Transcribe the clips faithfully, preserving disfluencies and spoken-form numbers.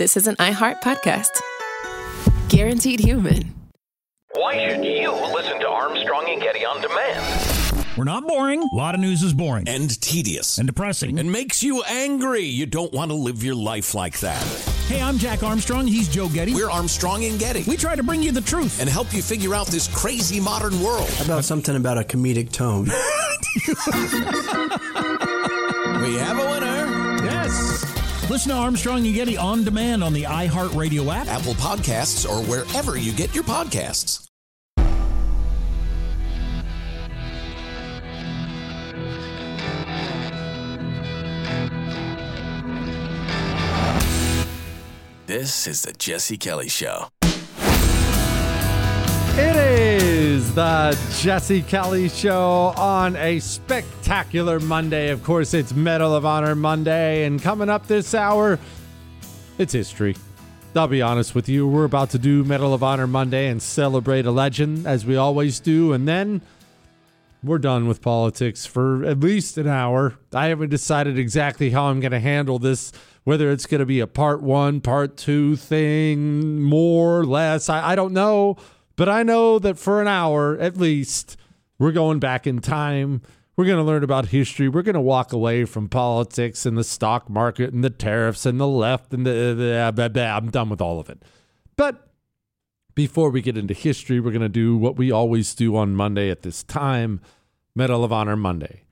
this is an iHeart podcast. Guaranteed human. Why should you listen to Armstrong and Getty on demand? We're not boring. A lot of news is boring. And tedious. And depressing. And makes you angry. You don't want to live your life like that. Hey, I'm Jack Armstrong. He's Joe Getty. We're Armstrong and Getty. We try to bring you the truth. And help you figure out this crazy modern world. How about something about a comedic tone? We have a winner. Yes. Listen to Armstrong and Getty on demand on the iHeartRadio app, Apple Podcasts, or wherever you get your podcasts. This is the Jesse Kelly Show. It is the Jesse Kelly Show on a spectacular Monday. Of course, it's Medal of Honor Monday, and coming up this hour, it's history. I'll be honest with you, we're about to do Medal of Honor Monday and celebrate a legend, as we always do, and then we're done with politics for at least an hour. I haven't decided exactly how I'm going to handle this, whether it's going to be a part one, part two thing, more, less. I, I don't know. But I know that for an hour, at least, we're going back in time. We're going to learn about history. We're going to walk away from politics and the stock market and the tariffs and the left and the, the blah, blah. I'm done with all of it. But before we get into history, we're going to do what we always do on Monday at this time, Medal of Honor Monday.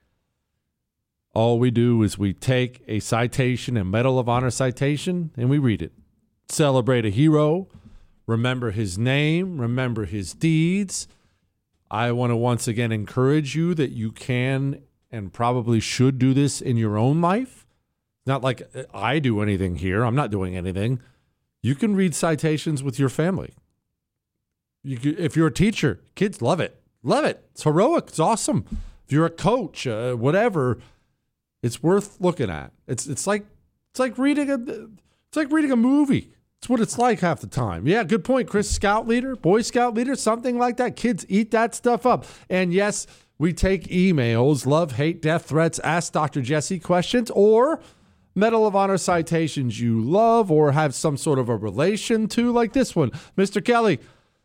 All we do is we take a citation, a Medal of Honor citation, and we read it. Celebrate a hero. Remember his name, remember his deeds. I want to once again encourage you that you can and probably should do this in your own life. Not like I do anything here. I'm not doing anything. You can read citations with your family. You can, if you're a teacher, kids love it. Love it. It's heroic. It's awesome. If you're a coach, uh, whatever, it's worth looking at. It's it's like it's like reading a it's like reading a movie. It's what it's like half the time. Yeah, good point, Chris. Scout leader, Boy Scout leader, something like that. Kids eat that stuff up. And yes, we take emails, love, hate, death threats, ask Doctor Jesse questions, or Medal of Honor citations you love or have some sort of a relation to, like this one. Mister Kelly,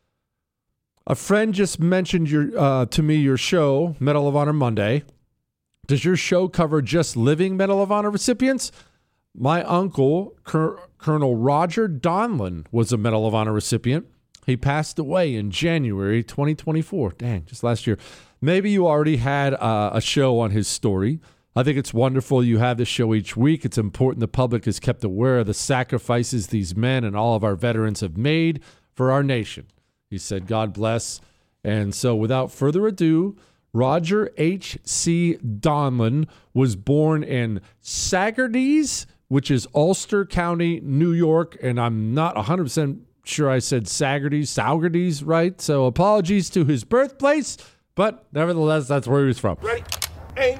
a friend just mentioned your uh, to me your show, Medal of Honor Monday. Does your show cover just living Medal of Honor recipients? My uncle, Cur- Colonel Roger Donlin, was a Medal of Honor recipient. He passed away in January twenty twenty-four. Dang, just last year. Maybe you already had uh, a show on his story. I think it's wonderful you have this show each week. It's important the public is kept aware of the sacrifices these men and all of our veterans have made for our nation. He said, God bless. And so without further ado, Roger H C. Donlin was born in Saugerties, which is Ulster County, New York, and I'm not one hundred percent sure I said Saugerties, Saugerties, right? So apologies to his birthplace, but nevertheless, that's where he was from. Ready, aim,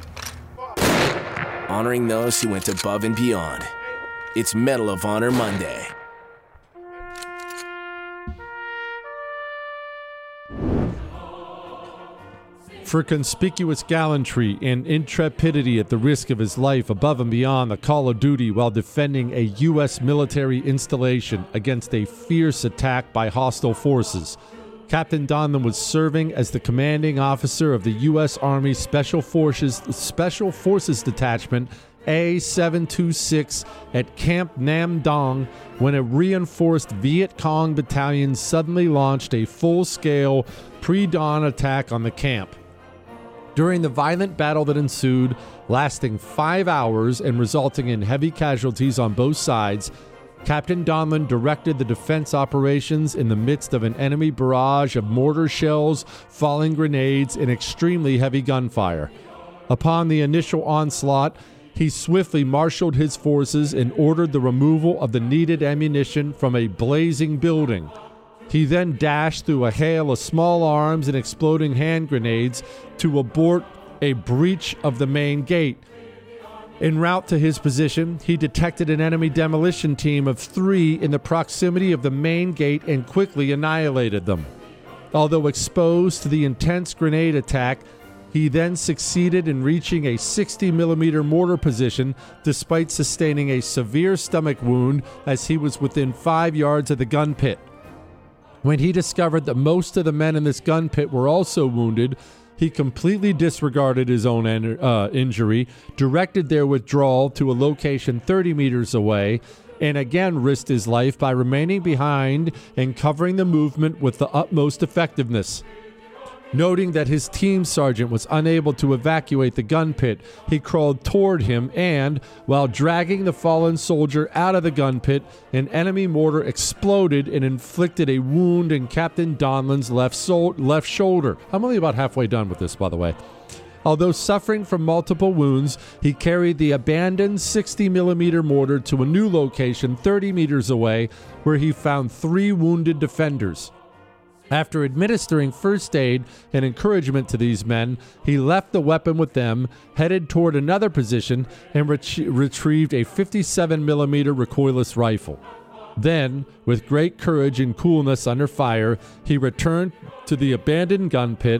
fire. Honoring those who went above and beyond. It's Medal of Honor Monday. For conspicuous gallantry and intrepidity at the risk of his life above and beyond the call of duty while defending a U S military installation against a fierce attack by hostile forces, Captain Donlin was serving as the commanding officer of the U S Army Special Forces Special Forces Detachment A seven twenty-six at Camp Nam Dong when a reinforced Viet Cong battalion suddenly launched a full-scale pre-dawn attack on the camp. During the violent battle that ensued, lasting five hours and resulting in heavy casualties on both sides, Captain Donlin directed the defense operations in the midst of an enemy barrage of mortar shells, falling grenades, and extremely heavy gunfire. Upon the initial onslaught, he swiftly marshaled his forces and ordered the removal of the needed ammunition from a blazing building. He then dashed through a hail of small arms and exploding hand grenades to abort a breach of the main gate. En route to his position, he detected an enemy demolition team of three in the proximity of the main gate and quickly annihilated them. Although exposed to the intense grenade attack, He then succeeded in reaching a sixty millimeter mortar position despite sustaining a severe stomach wound as he was within five yards of the gun pit. When he discovered that most of the men in this gun pit were also wounded, he completely disregarded his own en- uh, injury, directed their withdrawal to a location thirty meters away, and again risked his life by remaining behind and covering the movement with the utmost effectiveness. Noting that his team sergeant was unable to evacuate the gun pit, he crawled toward him and, while dragging the fallen soldier out of the gun pit, an enemy mortar exploded and inflicted a wound in Captain Donlan's left, sol- left shoulder. I'm only about halfway done with this, by the way. Although suffering from multiple wounds, he carried the abandoned sixty millimeter mortar to a new location thirty meters away, where he found three wounded defenders. After administering first aid and encouragement to these men, he left the weapon with them, headed toward another position, and ret- retrieved a fifty-seven millimeter recoilless rifle. Then, with great courage and coolness under fire, he returned to the abandoned gun pit,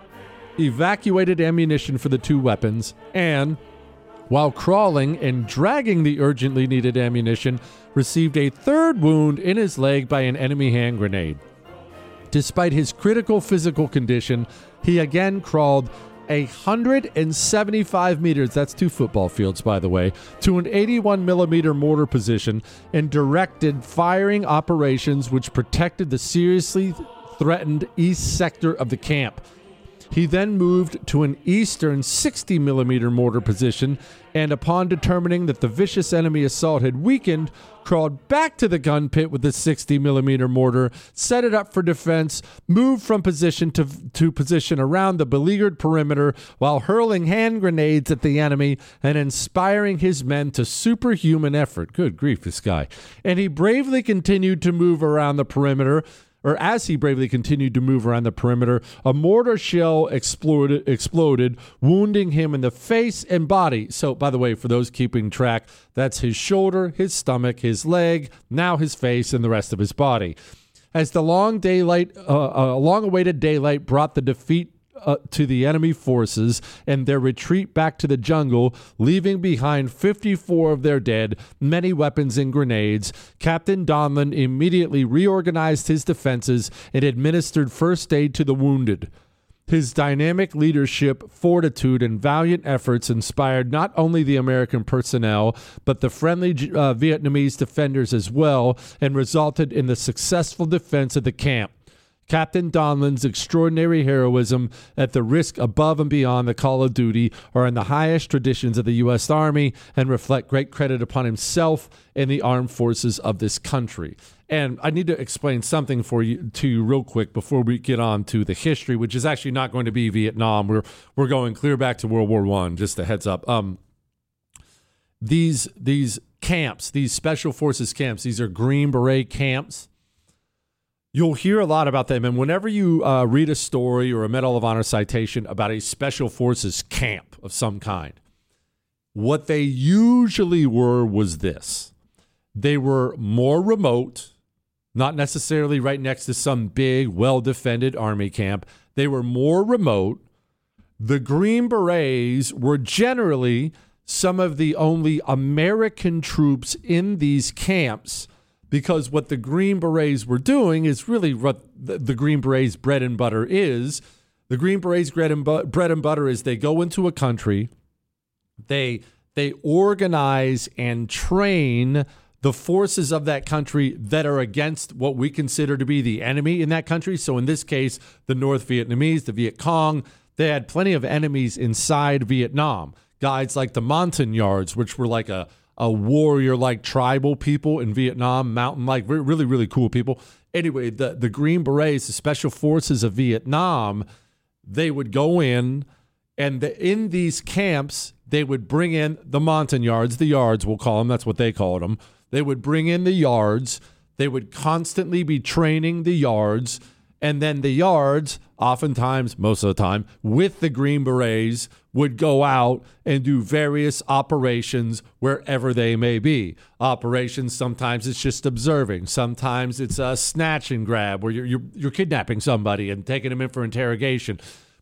evacuated ammunition for the two weapons, and, while crawling and dragging the urgently needed ammunition, received a third wound in his leg by an enemy hand grenade. Despite his critical physical condition, he again crawled one hundred seventy-five meters, that's two football fields, by the way, to an eighty-one millimeter mortar position and directed firing operations which protected the seriously threatened east sector of the camp. He then moved to an eastern sixty millimeter mortar position and, upon determining that the vicious enemy assault had weakened, crawled back to the gun pit with the sixty millimeter mortar, set it up for defense, moved from position to, to position around the beleaguered perimeter while hurling hand grenades at the enemy and inspiring his men to superhuman effort. Good grief, this guy. And he bravely continued to move around the perimeter. Or as he bravely continued to move around the perimeter, a mortar shell exploded, exploded, wounding him in the face and body. So, by the way, for those keeping track, that's his shoulder, his stomach, his leg, now his face, and the rest of his body. As the long daylight, uh, uh, long-awaited daylight brought the defeat Uh, to the enemy forces and their retreat back to the jungle, leaving behind fifty-four of their dead, many weapons and grenades, Captain Donlan immediately reorganized his defenses and administered first aid to the wounded. His dynamic leadership, fortitude, and valiant efforts inspired not only the American personnel, but the friendly uh, Vietnamese defenders as well, and resulted in the successful defense of the camp. Captain Donlan's extraordinary heroism at the risk above and beyond the call of duty are in the highest traditions of the U S Army and reflect great credit upon himself and the armed forces of this country. And I need to explain something for you to you real quick before we get on to the history, which is actually not going to be Vietnam. We're we're going clear back to World War One. Just a heads up. Um, these these camps, these special forces camps, these are Green Beret camps. You'll hear a lot about them, and whenever you uh, read a story or a Medal of Honor citation about a special forces camp of some kind, what they usually were was this. They were more remote, not necessarily right next to some big, well-defended army camp. They were more remote. The Green Berets were generally some of the only American troops in these camps, because what the Green Berets were doing is really what the, the Green Berets' bread and butter is. The Green Berets' bread and, bu- bread and butter is they go into a country, they they organize and train the forces of that country that are against what we consider to be the enemy in that country. So in this case, the North Vietnamese, the Viet Cong, they had plenty of enemies inside Vietnam. Guys like the Montagnards, which were like a a warrior-like tribal people in Vietnam, mountain-like, really, really cool people. Anyway, the, the Green Berets, the Special Forces of Vietnam, they would go in, and the, in these camps, they would bring in the Montagnards, the Yards, we'll call them, that's what they called them. They would bring in the Yards. They would constantly be training the Yards, and then the Yards, oftentimes, most of the time, with the Green Berets, would go out and do various operations wherever they may be. Operations, sometimes it's just observing. Sometimes it's a snatch and grab where you're, you're, you're kidnapping somebody and taking them in for interrogation.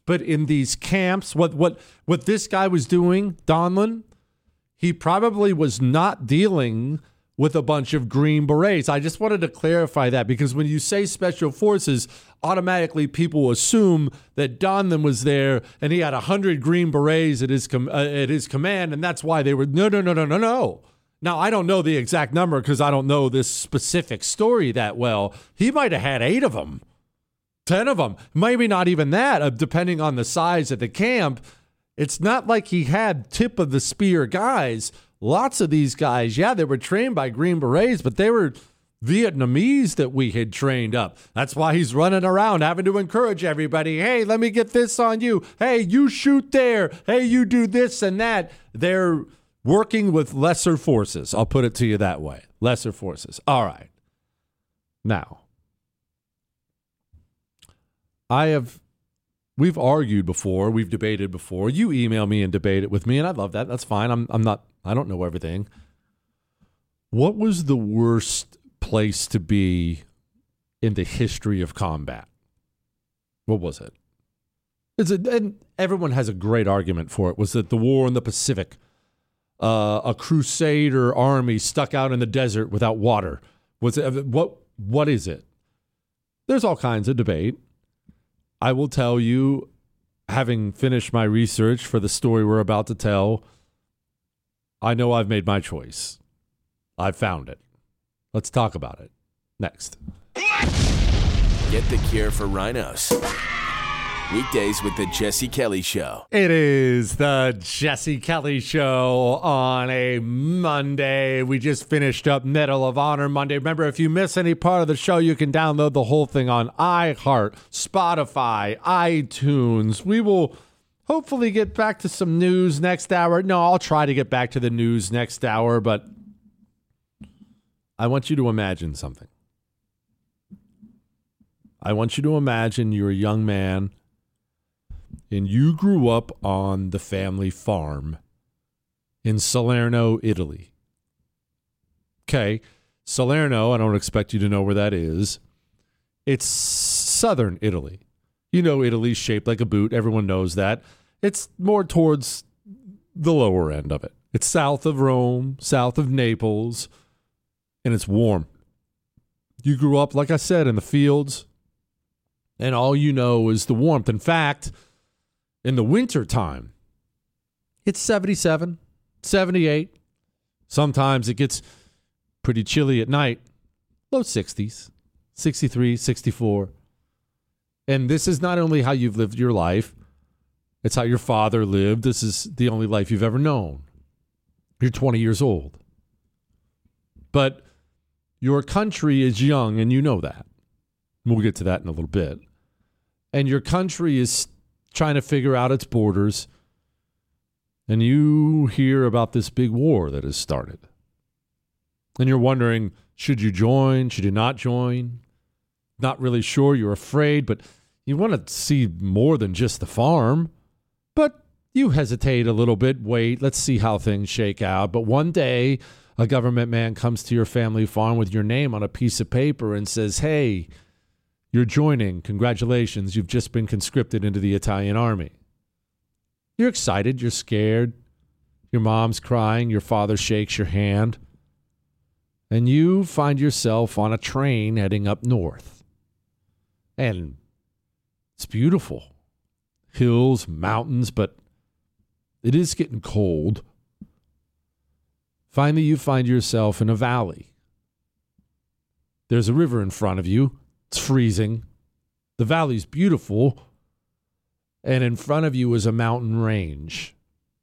But in these camps, what what what this guy was doing, Donlin, he probably was not dealing with a bunch of Green Berets. I just wanted to clarify that because when you say special forces, automatically people assume that Donlin was there and he had one hundred Green Berets at his com- uh, at his command, and that's why they were, no, no, no, no, no, no. Now, I don't know the exact number because I don't know this specific story that well. He might have had eight of them, ten of them, maybe not even that, uh, depending on the size of the camp. It's not like he had tip of the spear guys. Lots of these guys, yeah, they were trained by Green Berets, but they were Vietnamese that we had trained up. That's why he's running around having to encourage everybody. Hey, let me get this on you. Hey, you shoot there. Hey, you do this and that. They're working with lesser forces. I'll put it to you that way. Lesser forces. All right. Now, I have, we've argued before. We've debated before. You email me and debate it with me, and I love that. That's fine. I'm, I'm not, I don't know everything. What was the worst place to be in the history of combat? What was it? Is it, and everyone has a great argument for it. Was it the war in the Pacific? Uh, a crusader army stuck out in the desert without water? Was it what? What is it? There's all kinds of debate. I will tell you, having finished my research for the story we're about to tell, I know I've made my choice. I've found it. Let's talk about it next. Get the cure for rhinos. Weekdays with the Jesse Kelly Show. It is the Jesse Kelly Show on a Monday. We just finished up Medal of Honor Monday. Remember, if you miss any part of the show, you can download the whole thing on iHeart, Spotify, iTunes. We will hopefully get back to some news next hour. No, I'll try to get back to the news next hour, but I want you to imagine something. I want you to imagine you're a young man and you grew up on the family farm in Salerno, Italy. Okay, Salerno, I don't expect you to know where that is. It's southern Italy. You know Italy's shaped like a boot. Everyone knows that. It's more towards the lower end of it. It's south of Rome, south of Naples, and it's warm. You grew up, like I said, in the fields, and all you know is the warmth. In fact, in the winter time, it's seventy-seven, seventy-eight. Sometimes it gets pretty chilly at night, low sixties, sixty-three, sixty-four. And this is not only how you've lived your life, it's how your father lived. This is the only life you've ever known. You're twenty years old. But your country is young, and you know that. We'll get to that in a little bit. And your country is trying to figure out its borders, and you hear about this big war that has started. And you're wondering, should you join? Should you not join? Not really sure. You're afraid, but you want to see more than just the farm. But you hesitate a little bit. Wait, let's see how things shake out. But one day, a government man comes to your family farm with your name on a piece of paper and says, hey, you're joining. Congratulations. You've just been conscripted into the Italian army. You're excited. You're scared. Your mom's crying. Your father shakes your hand. And you find yourself on a train heading up north. And it's beautiful. Hills, mountains, but it is getting cold. Finally, you find yourself in a valley. There's a river in front of you. It's freezing. The valley's beautiful. And in front of you is a mountain range.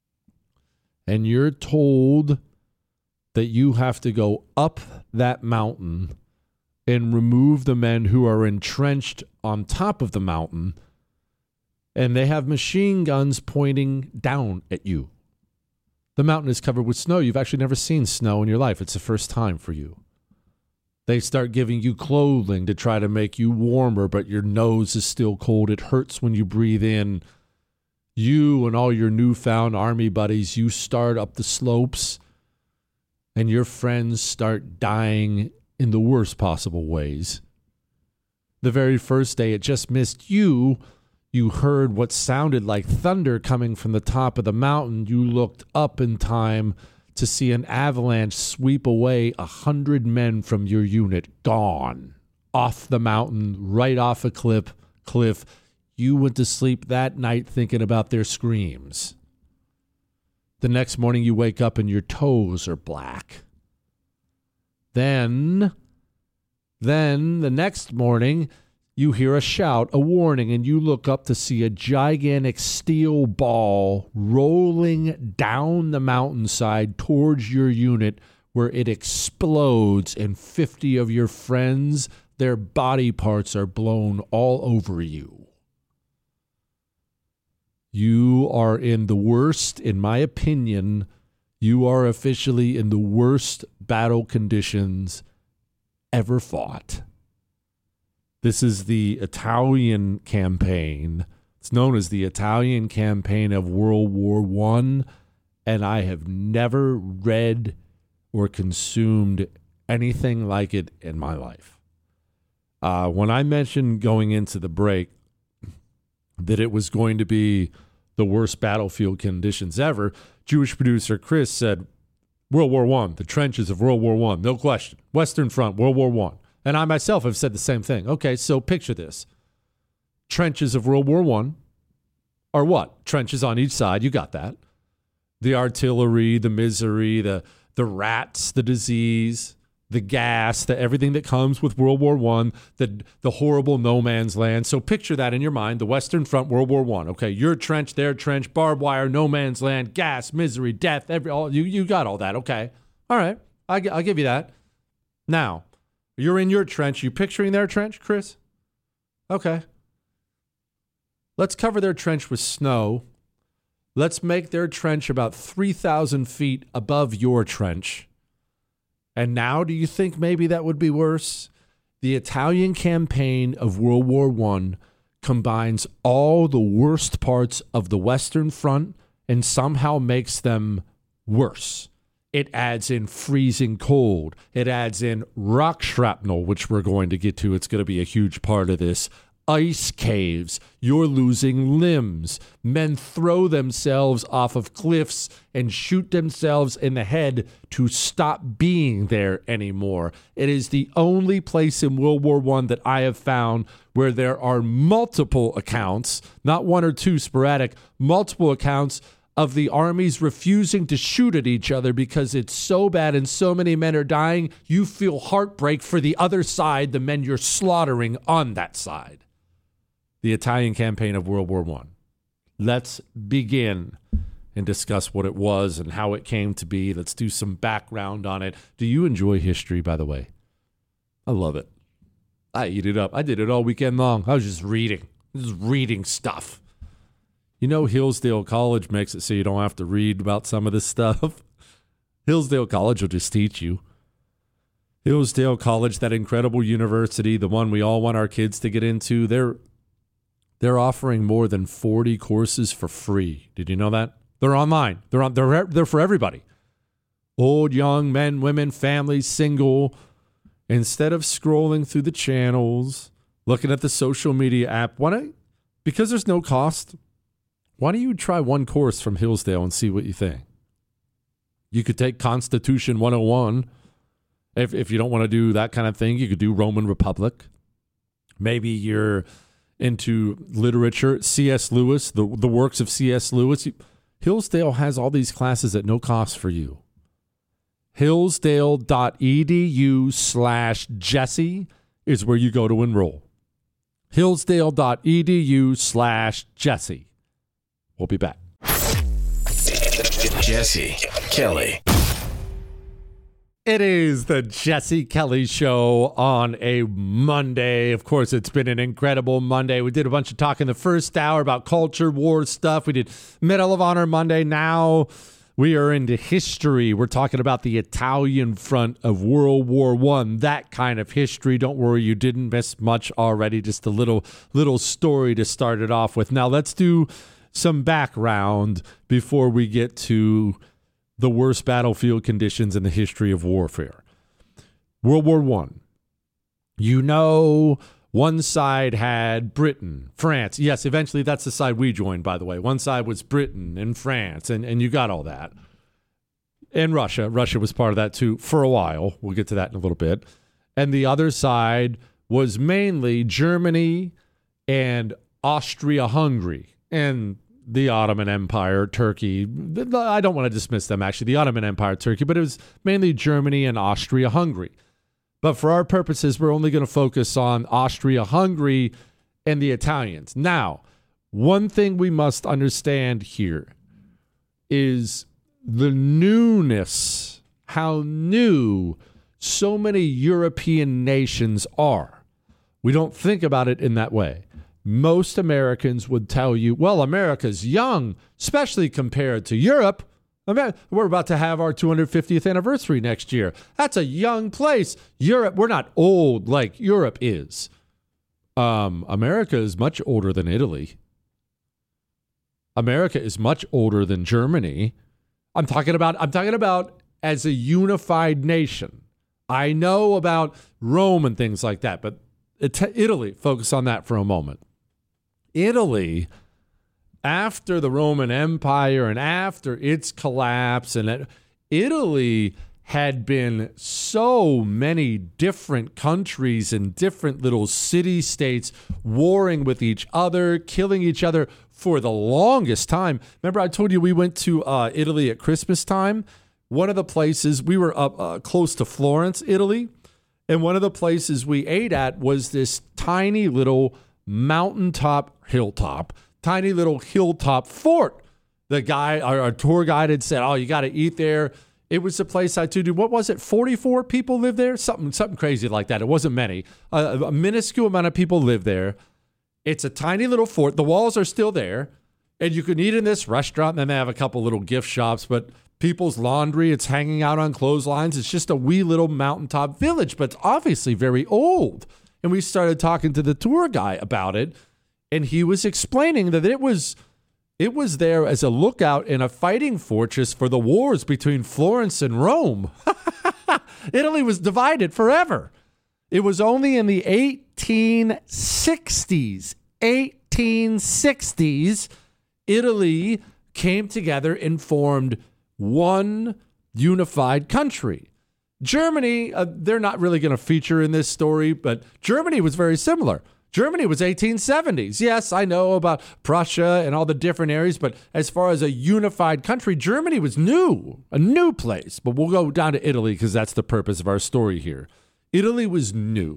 And you're told that you have to go up that mountain and remove the men who are entrenched on top of the mountain. And they have machine guns pointing down at you. The mountain is covered with snow. You've actually never seen snow in your life. It's the first time for you. They start giving you clothing to try to make you warmer, but your nose is still cold. It hurts when you breathe in. You and all your newfound army buddies, you start up the slopes, and your friends start dying in the worst possible ways. The very first day, it just missed you. You heard what sounded like thunder coming from the top of the mountain. You looked up in time to see an avalanche sweep away a hundred men from your unit, gone, off the mountain, right off a cliff. cliff. You went to sleep that night thinking about their screams. The next morning you wake up and your toes are black. Then, then the next morning you hear a shout, a warning, and you look up to see a gigantic steel ball rolling down the mountainside towards your unit, where it explodes and fifty of your friends, their body parts are blown all over you. You are in the worst, in my opinion, you are officially in the worst battle conditions ever fought. This is the Italian campaign. It's known as the Italian campaign of World War One, and I have never read or consumed anything like it in my life. Uh, when I mentioned going into the break that it was going to be the worst battlefield conditions ever, Jewish producer Chris said, World War One, the trenches of World War One, no question. Western Front, World War One. And I myself have said the same thing. Okay, so picture this. Trenches of World War One are what? Trenches on each side, you got that. The artillery, the misery, the the rats, the disease, the gas, the everything that comes with World War One, the the horrible no man's land. So picture that in your mind, the Western Front, World War One. Okay, your trench, their trench, barbed wire, no man's land, gas, misery, death, every all you you got all that. Okay, all right, I, I'll give you that. Now, you're in your trench. You picturing their trench, Chris? Okay. Let's cover their trench with snow. Let's make their trench about three thousand feet above your trench. And now, do you think maybe that would be worse? The Italian campaign of World War One combines all the worst parts of the Western Front and somehow makes them worse. It adds in freezing cold. It adds in rock shrapnel, which we're going to get to. It's going to be a huge part of this. Ice caves. You're losing limbs. Men throw themselves off of cliffs and shoot themselves in the head to stop being there anymore. It is the only place in World War One that I have found where there are multiple accounts, not one or two sporadic, multiple accounts of the armies refusing to shoot at each other because it's so bad and so many men are dying, you feel heartbreak for the other side, the men you're slaughtering on that side. The Italian campaign of World War One. Let's begin and discuss what it was and how it came to be. Let's do some background on it. Do you enjoy history, by the way? I love it. I eat it up. I did it all weekend long. I was just reading. Just reading stuff. You know, Hillsdale College makes it so you don't have to read about some of this stuff. Hillsdale College will just teach you. Hillsdale College, that incredible university, the one we all want our kids to get into, they're they're offering more than forty courses for free. Did you know that? They're online. They're on. They're they're for everybody. Old, young, men, women, families, single. Instead of scrolling through the channels, looking at the social media app, why don't, because there's no cost, why don't you try one course from Hillsdale and see what you think? You could take Constitution one oh one. If if you don't want to do that kind of thing, you could do Roman Republic. Maybe you're into literature, C S Lewis, the, the works of C S Lewis. Hillsdale has all these classes at no cost for you. Hillsdale.edu slash Jesse is where you go to enroll. Hillsdale.edu slash Jesse. We'll be back. Jesse Kelly. It is the Jesse Kelly Show on a Monday. Of course, it's been an incredible Monday. We did a bunch of talk in the first hour about culture, war stuff. We did Medal of Honor Monday. Now we are into history. We're talking about the Italian front of World War One, that kind of history. Don't worry, you didn't miss much already. Just a little little story to start it off with. Now let's do some background before we get to the worst battlefield conditions in the history of warfare. World War One. You know One side had Britain, France. Yes, eventually that's the side we joined, by the way. One side was Britain and France, and, and you got all that. And Russia. Russia was part of that, too, for a while. We'll get to that in a little bit. And the other side was mainly Germany and Austria-Hungary and the Ottoman Empire, Turkey. I don't want to dismiss them, actually, the Ottoman Empire, Turkey, but it was mainly Germany and Austria-Hungary. But for our purposes, we're only going to focus on Austria-Hungary and the Italians. Now, one thing we must understand here is the newness, how new so many European nations are. We don't think about it in that way. Most Americans would tell you, well, America's young, especially compared to Europe. We're about to have our two hundred fiftieth anniversary next year. That's a young place. Europe, we're not old like Europe is. Um, America is much older than Italy. America is much older than Germany. I'm talking about, I'm talking about as a unified nation. I know about Rome and things like that, but Italy, focus on that for a moment. Italy, after the Roman Empire and after its collapse, and it, Italy had been so many different countries and different little city-states warring with each other, killing each other for the longest time. Remember I told you we went to uh, Italy at Christmas time? One of the places, we were up uh, close to Florence, Italy, and one of the places we ate at was this tiny little mountaintop, hilltop, tiny little hilltop fort. The guy, our, our tour guide had said, oh, you got to eat there. It was the place I told you, what was it, forty-four people lived there? Something something crazy like that. It wasn't many. Uh, a minuscule amount of people lived there. It's a tiny little fort. The walls are still there. And you can eat in this restaurant. And then they have a couple little gift shops. But people's laundry, it's hanging out on clotheslines. It's just a wee little mountaintop village. But it's obviously very old. And we started talking to the tour guy about it. And he was explaining that it was it was there as a lookout and a fighting fortress for the wars between Florence and Rome. Italy was divided forever. It was only in the eighteen sixties, eighteen sixties, Italy came together and formed one unified country. Germany, uh, they're not really going to feature in this story, but Germany was very similar. Germany was eighteen seventies. Yes, I know about Prussia and all the different areas, but as far as a unified country, Germany was new, a new place. But we'll go down to Italy because that's the purpose of our story here. Italy was new.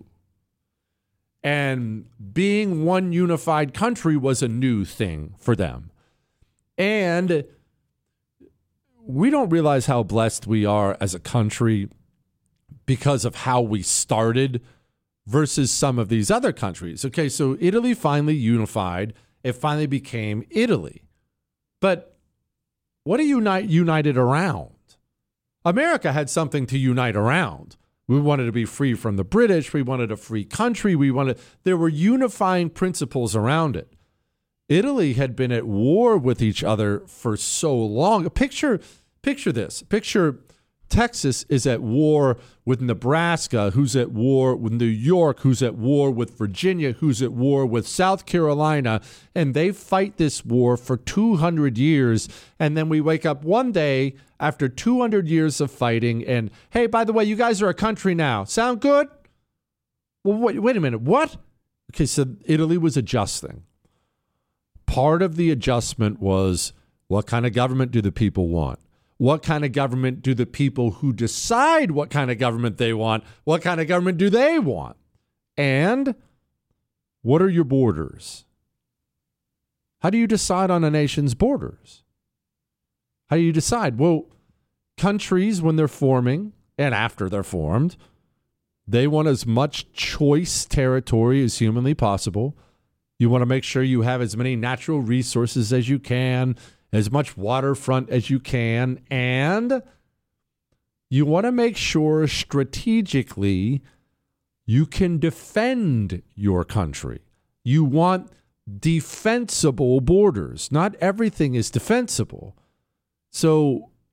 And being one unified country was a new thing for them. And we don't realize how blessed we are as a country because of how we started versus some of these other countries. Okay, so Italy finally unified. It finally became Italy. But what are you unite, united around? America had something to unite around. We wanted to be free from the British. We wanted a free country. We wanted, there were unifying principles around it. Italy had been at war with each other for so long. Picture, picture this. Picture Texas is at war with Nebraska, who's at war with New York, who's at war with Virginia, who's at war with South Carolina, and they fight this war for two hundred years, and then we wake up one day after two hundred years of fighting, and, hey, by the way, you guys are a country now. Sound good? Well, wait, wait a minute. What? Okay, so Italy was adjusting. Part of the adjustment was, what kind of government do the people want? What kind of government do the people who decide what kind of government they want, what kind of government do they want? And what are your borders? How do you decide on a nation's borders? How do you decide? Well, countries, when they're forming and after they're formed, they want as much choice territory as humanly possible. You want to make sure you have as many natural resources as you can, as much waterfront as you can, and you want to make sure strategically you can defend your country. You want defensible borders. Not everything is defensible. So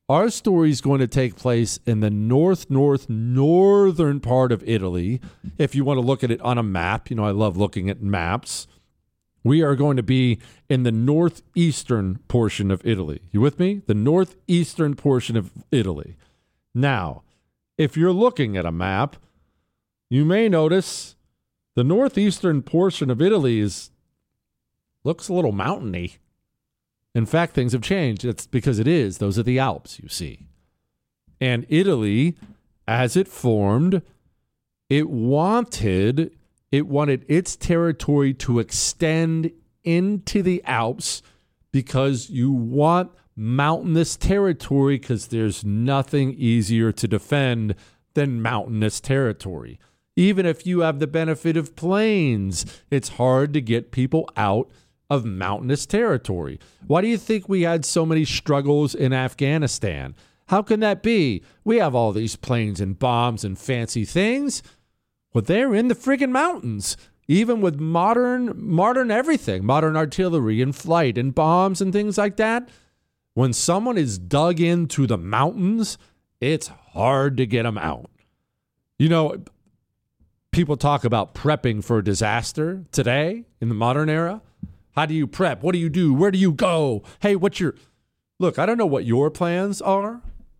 Our story is going to take place in the north, north, northern part of Italy. If you want to look at it on a map, you know, I love looking at maps. We are going to be in the northeastern portion of Italy. You with me? The northeastern portion of Italy. Now, if you're looking at a map, you may notice the northeastern portion of Italy is looks a little mountainy. In fact, things have changed. It's because it is. Those are the Alps, you see. And Italy, as it formed, it wanted it wanted its territory to extend into the Alps because you want mountainous territory because there's nothing easier to defend than mountainous territory. Even if you have the benefit of plains, it's hard to get people out of mountainous territory. Why do you think we had so many struggles in Afghanistan? How can that be? We have all these planes and bombs and fancy things. Well, they're in the friggin' mountains, even with modern, modern everything, modern artillery and flight and bombs and things like that. When someone is dug into the mountains, it's hard to get them out. You know, people talk about prepping for disaster today in the modern era. How do you prep? What do you do? Where do you go? Hey, what's your... Look, I don't know what your plans are.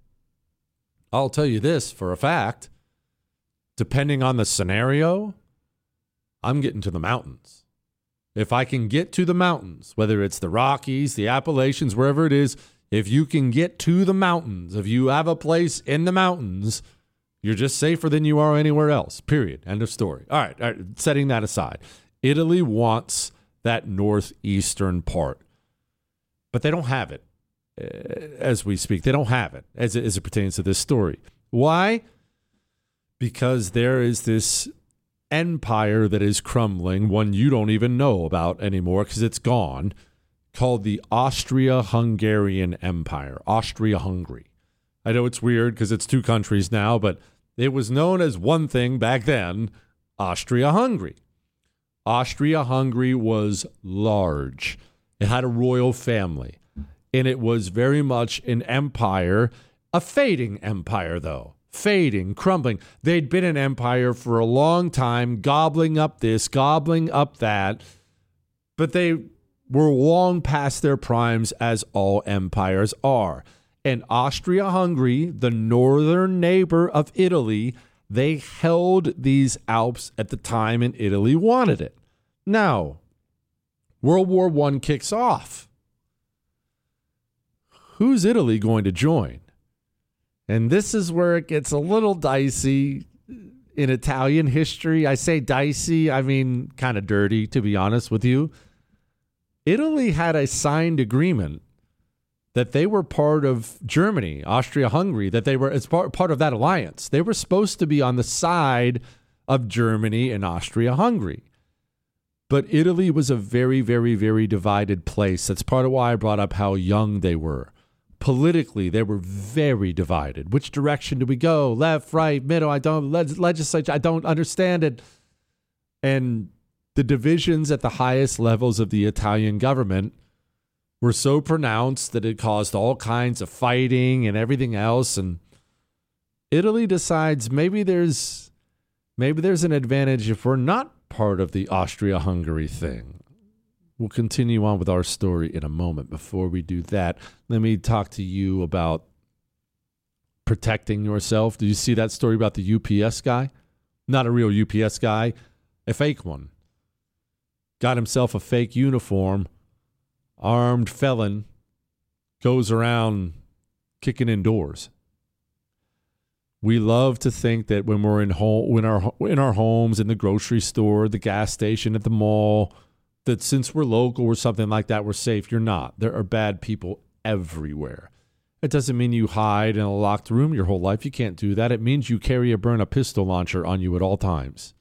I'll tell you this for a fact. Depending on the scenario, I'm getting to the mountains. If I can get to the mountains, whether it's the Rockies, the Appalachians, wherever it is, if you can get to the mountains, if you have a place in the mountains, you're just safer than you are anywhere else, period. End of story. All right, all right, setting that aside. Italy wants that northeastern part, but they don't have it uh, as we speak. They don't have it as it, as it pertains to this story. Why? Because there is this empire that is crumbling, one you don't even know about anymore because it's gone, called the Austria-Hungarian Empire, Austria-Hungary. I know it's weird because it's two countries now, but it was known as one thing back then, Austria-Hungary. Austria-Hungary was large. It had a royal family, and it was very much an empire, a fading empire, though. Fading, crumbling. They'd been an empire for a long time, gobbling up this, gobbling up that, but they were long past their primes, as all empires are. And Austria-Hungary, the northern neighbor of Italy, they held these Alps at the time, and Italy wanted it. Now, World War One kicks off. Who's Italy going to join? And this is where it gets a little dicey in Italian history. I say dicey, I mean kind of dirty, to be honest with you. Italy had a signed agreement that they were part of Germany, Austria-Hungary, that they were as part, part of that alliance. They were supposed to be on the side of Germany and Austria-Hungary. But Italy was a very, very, very divided place. That's part of why I brought up how young they were. Politically, they were very divided. Which direction do we go? Left, right, middle? I don't, leg- legislature, I don't understand it. And the divisions at the highest levels of the Italian government were so pronounced that it caused all kinds of fighting and everything else. And Italy decides maybe there's maybe there's an advantage if we're not part of the Austria-Hungary thing. We'll continue on with our story in a moment. Before we do that, let me talk to you about protecting yourself. Did you see that story about the U P S guy? Not a real U P S guy, a fake one. Got himself a fake uniform. Armed felon goes around kicking in doors. We love to think that when we're in home, in our in our homes, in the grocery store, the gas station, at the mall, that since we're local or something like that, we're safe. You're not. There are bad people everywhere. It doesn't mean you hide in a locked room your whole life. You can't do that. It means you carry a burn a pistol launcher on you at all times.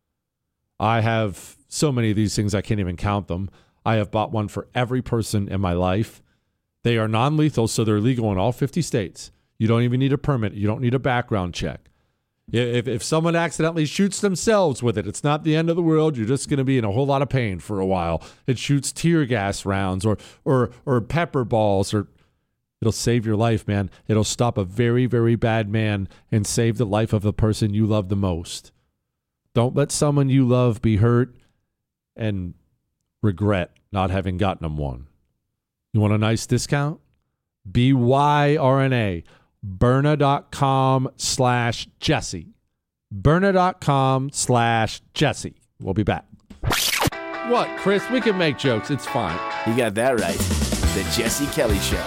I have so many of these things I can't even count them. I have bought one for every person in my life. They are non-lethal, so they're legal in all fifty states. You don't even need a permit. You don't need a background check. If if someone accidentally shoots themselves with it, it's not the end of the world. You're just going to be in a whole lot of pain for a while. It shoots tear gas rounds or or or pepper balls or It'll save your life, man. It'll stop a very, very bad man and save the life of the person you love the most. Don't let someone you love be hurt and regret not having gotten them one. You want a nice discount? B Y R N A. Byrna.com slash Jesse. Byrna.com slash Jesse. We'll be back. What, Chris? We can make jokes. It's fine. You got that right. The Jesse Kelly Show.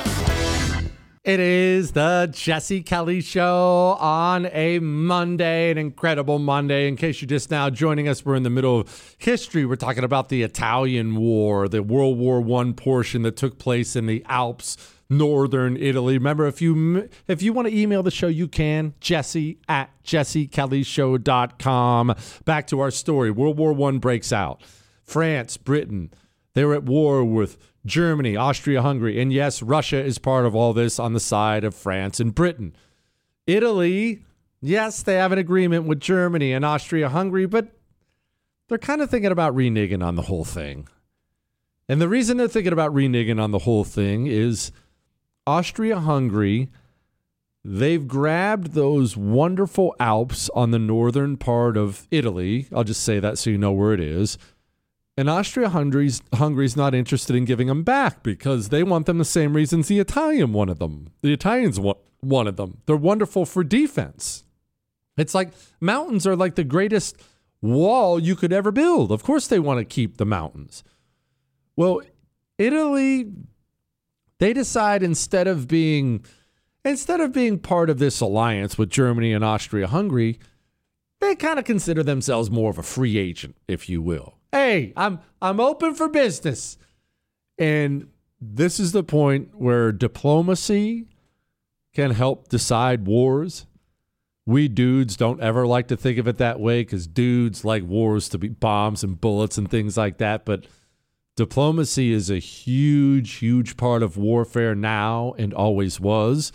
It is the Jesse Kelly Show on a Monday, an incredible Monday. In case you're just now joining us, we're in the middle of history. We're talking about the Italian War, the World War One portion that took place in the Alps, northern Italy. Remember, if you if you want to email the show, you can. Jesse at jesse kelly show dot com. Back to our story. World War One breaks out. France, Britain, they're at war with Germany, Austria-Hungary, and yes, Russia is part of all this on the side of France and Britain. Italy, yes, they have an agreement with Germany and Austria-Hungary, but they're kind of thinking about reneging on the whole thing. And the reason they're thinking about reneging on the whole thing is Austria-Hungary, they've grabbed those wonderful Alps on the northern part of Italy. I'll just say that so you know where it is. And Austria-Hungary's Hungary's not interested in giving them back because they want them the same reasons the Italian wanted them. The Italians wa- wanted them. They're wonderful for defense. It's like mountains are like the greatest wall you could ever build. Of course they want to keep the mountains. Well, Italy, they decide instead of being instead of being part of this alliance with Germany and Austria-Hungary, they kind of consider themselves more of a free agent, if you will. Hey, I'm I'm open for business. And this is the point where diplomacy can help decide wars. We dudes don't ever like to think of it that way because dudes like wars to be bombs and bullets and things like that. But diplomacy is a huge, huge part of warfare now and always was.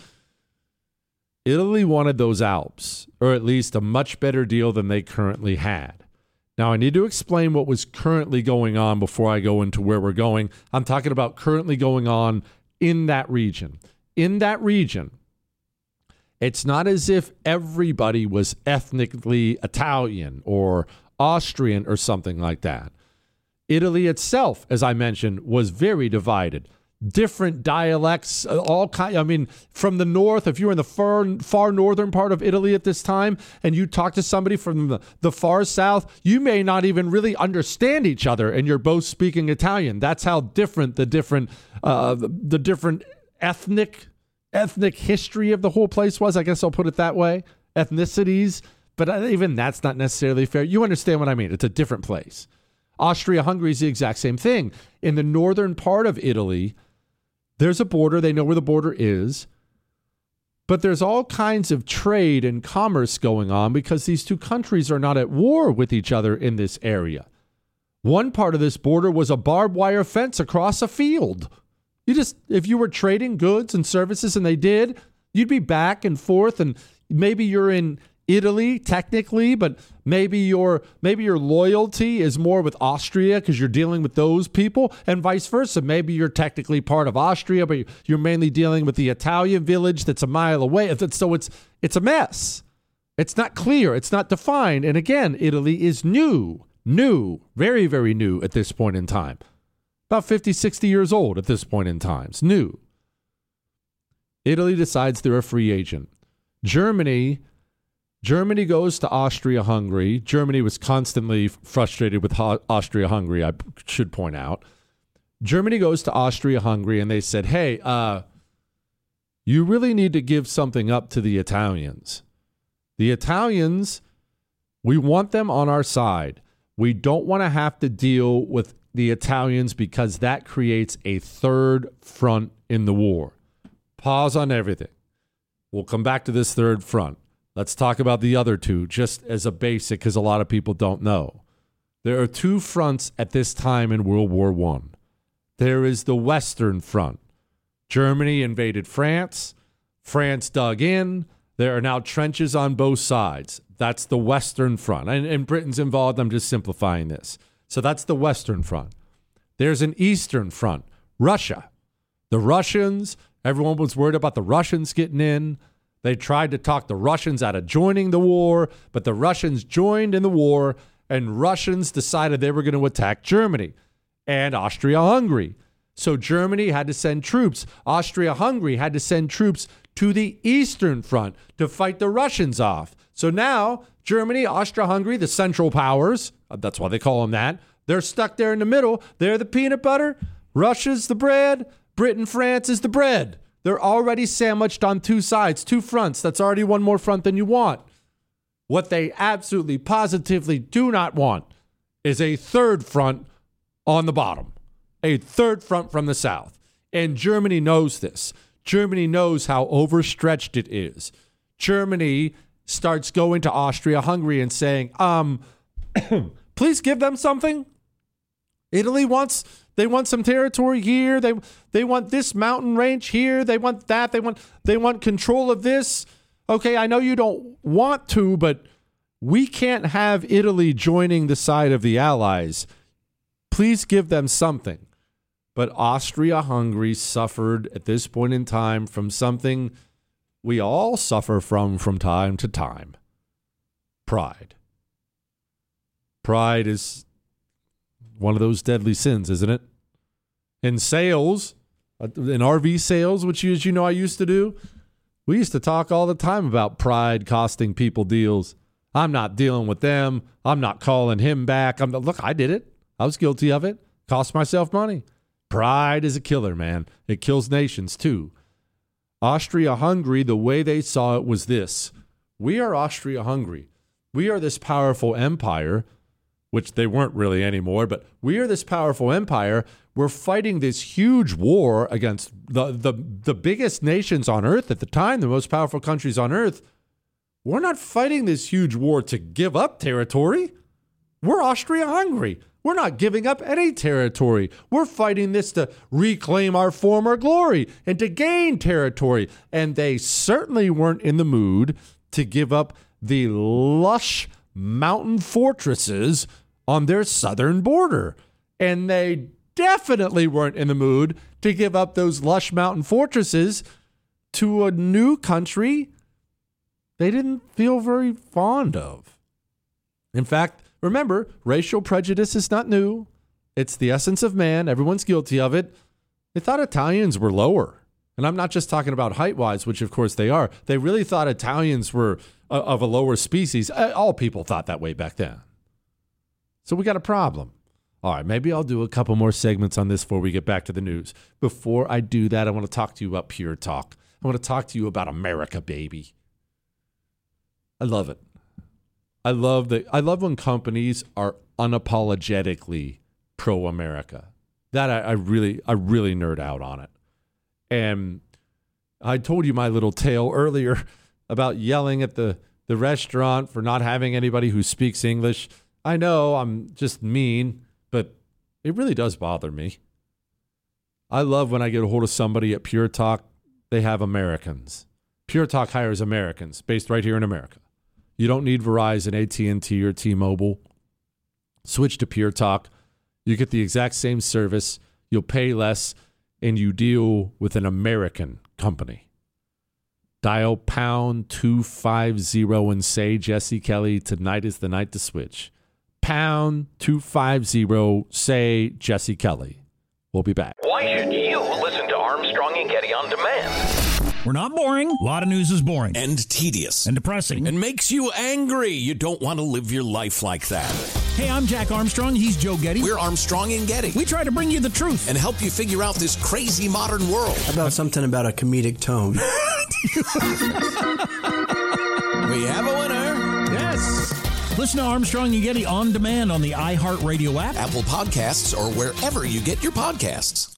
Italy wanted those Alps, or at least a much better deal than they currently had. Now, I need to explain what was currently going on before I go into where we're going. I'm talking about currently going on in that region. In that region, it's not as if everybody was ethnically Italian or Austrian or something like that. Italy itself, as I mentioned, was very divided. Different dialects, all kind. I mean, from the north, if you're in the far, far northern part of Italy at this time and you talk to somebody from the, the far south, you may not even really understand each other and you're both speaking Italian. That's how different the different uh, the, the different ethnic ethnic history of the whole place was. I guess I'll put it that way. Ethnicities. But even that's not necessarily fair. You understand what I mean. It's a different place. Austria-Hungary is the exact same thing. In the northern part of Italy, there's a border. They know where the border is. But there's all kinds of trade and commerce going on because these two countries are not at war with each other in this area. One part of this border was a barbed wire fence across a field. You just, if you were trading goods and services, and they did, you'd be back and forth, and maybe you're in Italy technically, but maybe your maybe your loyalty is more with Austria because you're dealing with those people, and vice versa. Maybe you're technically part of Austria, but you're mainly dealing with the Italian village that's a mile away. So it's it's a mess. It's not clear. It's not defined. And again, Italy is new, new, very, very new at this point in time. About fifty, sixty years old at this point in time. It's new. Italy decides they're a free agent. Germany Germany goes to Austria-Hungary. Germany was constantly frustrated with Austria-Hungary, I should point out. Germany goes to Austria-Hungary, and they said, hey, uh, you really need to give something up to the Italians. The Italians, we want them on our side. We don't want to have to deal with the Italians because that creates a third front in the war. Pause on everything. We'll come back to this third front. Let's talk about the other two, just as a basic, because a lot of people don't know. There are two fronts at this time in World War One. There is the Western Front. Germany invaded France. France dug in. There are now trenches on both sides. That's the Western Front. And, and Britain's involved. I'm just simplifying this. So that's the Western Front. There's an Eastern Front. Russia. The Russians Everyone was worried about the Russians getting in. They tried to talk the Russians out of joining the war, but the Russians joined in the war, and Russians decided they were going to attack Germany and Austria-Hungary. So Germany had to send troops. Austria-Hungary had to send troops to the Eastern Front to fight the Russians off. So now Germany, Austria-Hungary, the Central Powers, that's why they call them that, they're stuck there in the middle. They're the peanut butter. Russia's the bread. Britain, France is the bread. They're already sandwiched on two sides, two fronts. That's already one more front than you want. What they absolutely, positively do not want is a third front on the bottom, a third front from the south. And Germany knows this. Germany knows how overstretched it is. Germany starts going to Austria-Hungary and saying, um, please give them something. Italy wants, they want some territory here. They they want this mountain range here. They want that. They want they want control of this. Okay, I know you don't want to, but we can't have Italy joining the side of the Allies. Please give them something. But Austria-Hungary suffered at this point in time from something we all suffer from from time to time. Pride. Pride is one of those deadly sins, isn't it? In sales, in R V sales, which, as you know, I used to do, we used to talk all the time about pride costing people deals. I'm not dealing with them. I'm not calling him back. I'm not, look, I did it. I was guilty of it. Cost myself money. Pride is a killer, man. It kills nations, too. Austria-Hungary, the way they saw it was this. We are Austria-Hungary. We are this powerful empire, which they weren't really anymore, but we are this powerful empire. We're fighting this huge war against the, the, the biggest nations on earth at the time, the most powerful countries on earth. We're not fighting this huge war to give up territory. We're Austria-Hungary. We're not giving up any territory. We're fighting this to reclaim our former glory and to gain territory. And they certainly weren't in the mood to give up the lush mountain fortresses on their southern border. And they definitely weren't in the mood to give up those lush mountain fortresses to a new country they didn't feel very fond of. In fact, remember, racial prejudice is not new. It's the essence of man. Everyone's guilty of it. They thought Italians were lower. And I'm not just talking about height-wise, which of course they are. They really thought Italians were uh, of a lower species. All people thought that way back then. So we got a problem. All right, maybe I'll do a couple more segments on this before we get back to the news. Before I do that, I want to talk to you about Pure Talk. I want to talk to you about America, baby. I love it. I love that. I love when companies are unapologetically pro-America. That I, I really, I really nerd out on it. And I told you my little tale earlier about yelling at the, the restaurant for not having anybody who speaks English. I know I'm just mean, but it really does bother me. I love when I get a hold of somebody at Pure Talk, they have Americans. Pure Talk hires Americans based right here in America. You don't need Verizon, A T and T, or T-Mobile. Switch to Pure Talk. You get the exact same service. You'll pay less, and you deal with an American company. Dial pound two fifty and say, Jesse Kelly, tonight is the night to switch. Pound two fifty, say, Jesse Kelly. We'll be back. Why should you listen to Armstrong and Getty on demand? We're not boring. A lot of news is boring. And tedious. And depressing. And makes you angry. You don't want to live your life like that. Hey, I'm Jack Armstrong. He's Joe Getty. We're Armstrong and Getty. We try to bring you the truth. And help you figure out this crazy modern world. How about something about a comedic tone? We have a winner. Yes. Listen to Armstrong and Getty on demand on the iHeartRadio app, Apple Podcasts, or wherever you get your podcasts.